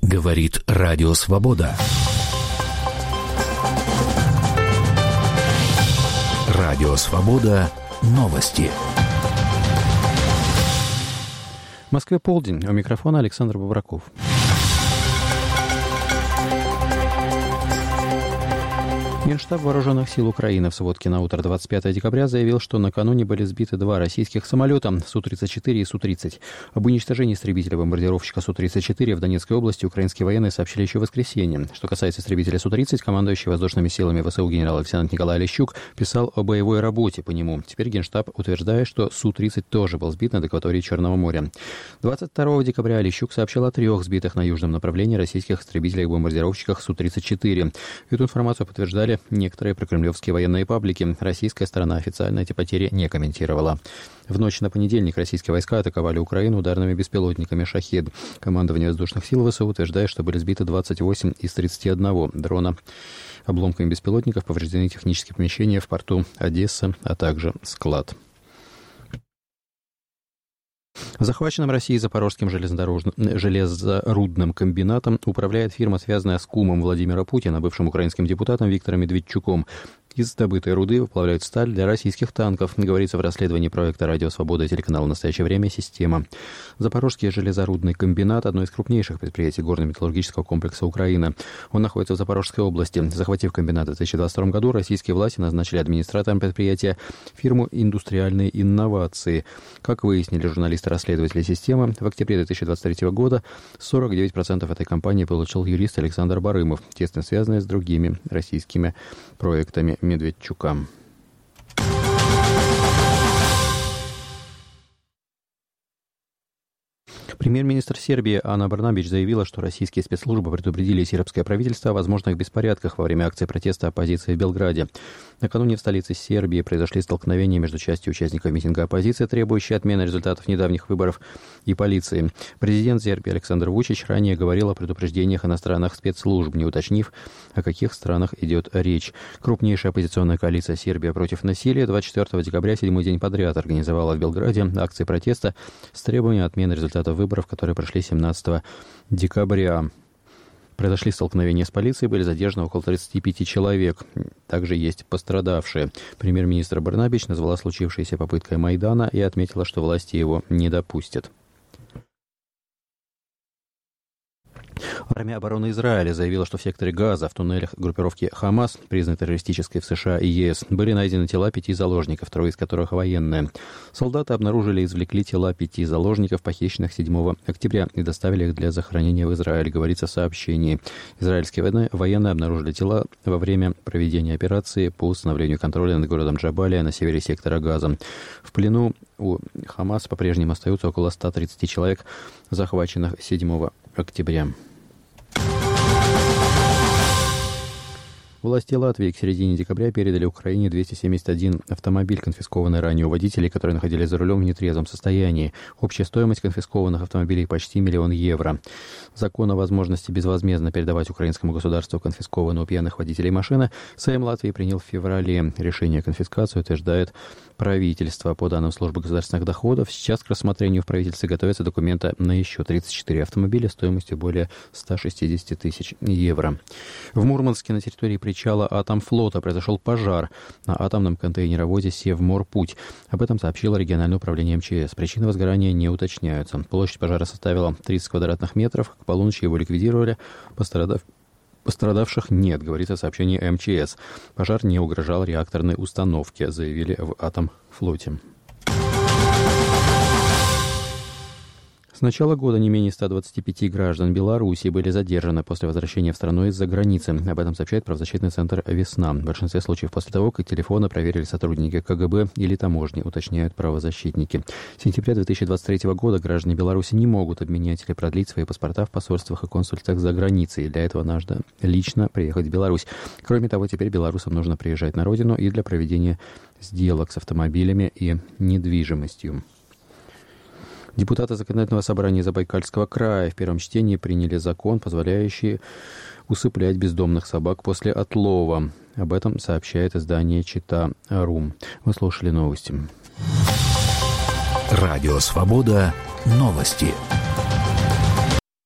Говорит Радио Свобода. Радио Свобода. Новости. В Москве полдень. У микрофона Александр Бобраков. Генштаб Вооруженных сил Украины в сводке на утро 25 декабря заявил, что накануне были сбиты два российских самолета Су-34 и Су-30. Об уничтожении истребителя-бомбардировщика Су-34 в Донецкой области украинские военные сообщили еще в воскресенье. Что касается истребителя Су-30, командующий воздушными силами ВСУ генерал-лейтенант Николай Лещук писал о боевой работе по нему. Теперь Генштаб утверждает, что Су-30 тоже был сбит над акваторией Черного моря. 22 декабря Лещук сообщил о 3 сбитых на южном направлении российских истребителях-бомбардировщиках Су-34. Эту информацию подтверждали некоторые прокремлевские военные паблики. Российская сторона официально эти потери не комментировала. В ночь на понедельник российские войска атаковали Украину ударными беспилотниками «Шахед». Командование воздушных сил ВСУ утверждает, что были сбиты 28 из 31 дрона. Обломками беспилотников повреждены технические помещения в порту Одесса, а также склад. Захваченным Россией Запорожским железорудным комбинатом управляет фирма, связанная с кумом Владимира Путина, бывшим украинским депутатом Виктором Медведчуком. Из добытой руды выплавляют сталь для российских танков, говорится в расследовании проекта «Радио Свобода» и телеканала «Настоящее время. Система». Запорожский железорудный комбинат – одно из крупнейших предприятий горно-металлургического комплекса Украины. Он находится в Запорожской области. Захватив комбинат в 2022 году, российские власти назначили администратором предприятия фирму «Индустриальные инновации». Как выяснили журналисты-расследователи системы, в октябре 2023 года 49% этой компании получил юрист Александр Барымов, тесно связанный с другими российскими проектами Медведчука. Премьер-министр Сербии Ана Брнабич заявила, что российские спецслужбы предупредили сербское правительство о возможных беспорядках во время акции протеста оппозиции в Белграде. Накануне в столице Сербии произошли столкновения между частью участников митинга оппозиции, требующей отмены результатов недавних выборов, и полицией. Президент Сербии Александр Вучич ранее говорил о предупреждениях иностранных спецслужб, не уточнив, о каких странах идет речь. Крупнейшая оппозиционная коалиция «Сербия против насилия» 24 декабря, 7-й день подряд, организовала в Белграде акции протеста с требованием отмены результатов выборов, которые прошли 17 декабря. Произошли столкновения с полицией, были задержаны около 35 человек. Также есть пострадавшие. Премьер-министр Брнабич назвала случившееся попыткой Майдана и отметила, что власти его не допустят. Армия обороны Израиля заявила, что в секторе Газа, в туннелях группировки «Хамас», признанной террористической в США и ЕС, были найдены тела 5 заложников, 3 из которых военные. Солдаты обнаружили и извлекли тела 5 заложников, похищенных 7 октября, и доставили их для захоронения в Израиль, говорится в сообщении. Израильские военные обнаружили тела во время проведения операции по установлению контроля над городом Джабалия на севере сектора Газа. В плену у «Хамас» по-прежнему остаются около 130 человек, захваченных 7 октября. Власти Латвии к середине декабря передали Украине 271 автомобиль, конфискованный ранее у водителей, которые находились за рулем в нетрезвом состоянии. Общая стоимость конфискованных автомобилей почти 1 000 000 евро. Закон о возможности безвозмездно передавать украинскому государству конфискованные у пьяных водителей машины Сейм Латвии принял в феврале. Решение о конфискации утверждает правительство. По данным службы государственных доходов, сейчас к рассмотрению в правительстве готовятся документы на еще 34 автомобиля стоимостью более 160 000 евро. В Мурманске на территории причала Атомфлота произошел пожар на атомном контейнеровозе «Севморпуть». Об этом сообщило региональное управление МЧС. Причины возгорания не уточняются. Площадь пожара составила 30 квадратных метров. К полуночи его ликвидировали. Пострадавших нет, говорится в сообщении МЧС. Пожар не угрожал реакторной установке, заявили в Атомфлоте. С начала года не менее 125 граждан Беларуси были задержаны после возвращения в страну из-за границы. Об этом сообщает правозащитный центр «Весна». В большинстве случаев после того, как телефоны проверили сотрудники КГБ или таможни, уточняют правозащитники. С сентября 2023 года граждане Беларуси не могут обменять или продлить свои паспорта в посольствах и консульствах за границей. Для этого надо лично приехать в Беларусь. Кроме того, теперь белорусам нужно приезжать на родину и для проведения сделок с автомобилями и недвижимостью. Депутаты Законодательного собрания Забайкальского края в первом чтении приняли закон, позволяющий усыплять бездомных собак после отлова. Об этом сообщает издание Чита.ру. Вы слушали новости. Радио Свобода. Новости.